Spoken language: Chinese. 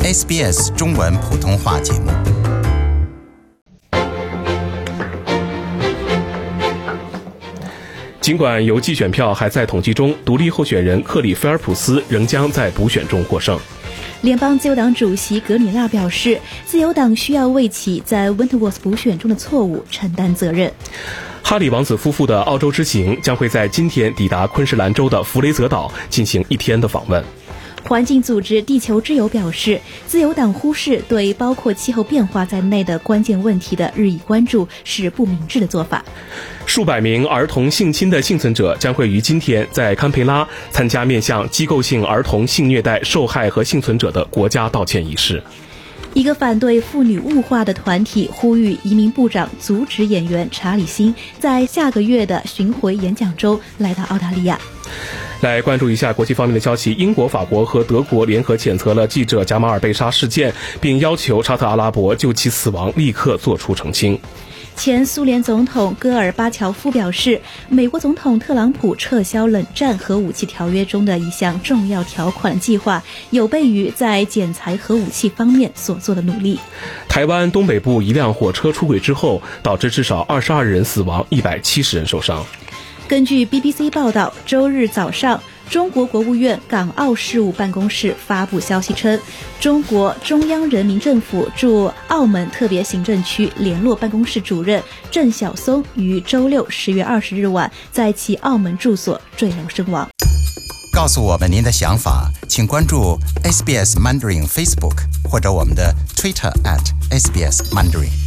SBS 中文普通话节目。 尽管邮寄选票还在统计中，独立候选人克里菲尔普斯仍将在补选中获胜。 联邦自由党主席格米纳表示，自由党需要为其在温特沃斯补选中的错误承担责任。 哈里王子夫妇的澳洲之行将会在今天抵达昆士兰州的弗雷泽岛进行1天的访问。 环境组织地球之友表示，自由党忽视对包括气候变化在内的关键问题的日益关注是不明智的做法。 数百名儿童性侵的幸存者将会于今天在堪培拉参加面向机构性儿童性虐待受害和幸存者的国家道歉仪式。 一个反对妇女物化的团体呼吁移民部长阻止演员查理辛在下个月的巡回演讲中来到澳大利亚。 来关注一下国际方面的消息，英国、法国和德国联合谴责了记者贾马尔被杀事件，并要求沙特阿拉伯就其死亡立刻做出澄清。 前苏联总统戈尔巴乔夫表示，美国总统特朗普撤销冷战核武器条约中的一项重要条款的计划，有悖于在减裁核武器方面所做的努力。 台湾东北部一辆火车出轨之后，导致至少22人死亡，170人受伤。 根据 BBC 报道，周日早上，中国国务院港澳事务办公室发布消息称，中国中央人民政府驻澳门特别行政区联络办公室主任郑晓松于周六10月20日晚在其澳门住所坠楼身亡。 告诉我们您的想法，请关注 SBS Mandarin Facebook 或者我们的 Twitter @SBS Mandarin。